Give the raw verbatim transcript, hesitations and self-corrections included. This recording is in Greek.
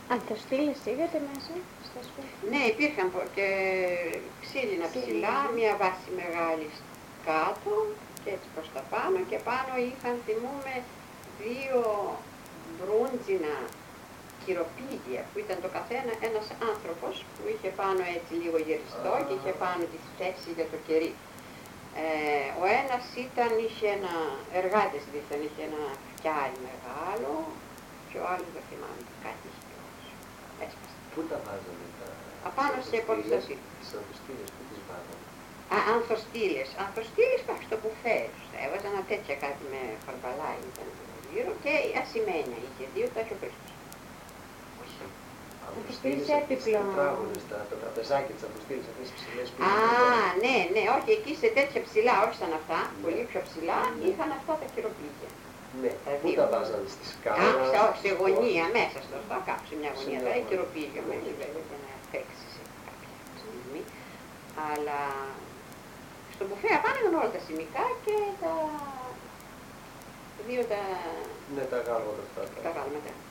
Ανθοστήλες είδατε μέσα στα σπίτια? Ναι, υπήρχαν και ξύλινα ψηλά, μια βάση μεγάλη κάτω και έτσι προς τα πάνω και πάνω είχαν, θυμούμε, δύο μπρούντζινα κυροπήγια που ήταν το καθένα ένας άνθρωπος που είχε πάνω έτσι λίγο γεριστό και είχε πάνω τη θέση για το κερί. Ε, ο ένας ήταν, είχε ένα, εργάτης δίθεν, είχε ένα φτιάρι μεγάλο και ο άλλος δεν θυμάμαι κάτι είχε όμως. Έσπασε. Πού τα βάζανε τα... Απάνω σε πορτοσί. Τις ανθοστήλες, πού τις βάζανε? Α, ανθοστήλες. Ανθοστήλες πάει στο μπουφέ. Έβαζα ένα τέτοια κάτι με χαρμπαλάκι ήταν γύρω και ασημένια είχε δύο, τα είχε ο Χρήστος. Ανθοστήλες έπιπλο. Τα, τα τραπεζάκια της ανθοστήλες, αυτές τις ψηλές που... Α, ναι, ναι, όχι, εκεί σε τέτοια ψηλά, όχι σαν αυτά, ναι. Πολύ πιο ψηλά, είχαν αυτά τα χειροπήγια. Ναι, πού τα βάζανε, στη σκάλα? Κάπου, όχι, σε γωνία, μέσα στο αυτό, κάπου σε μια γωνία, δηλαδή χειροπήγιο μέσα, βέβαια, για να παίξει σε κάποια στιγμή. Αλλά στο μπουφέ απάνω ήταν όλα τα σημικά και τα δύο τα... Ναι, τα γάλματα αυτά. Τα γάλματα.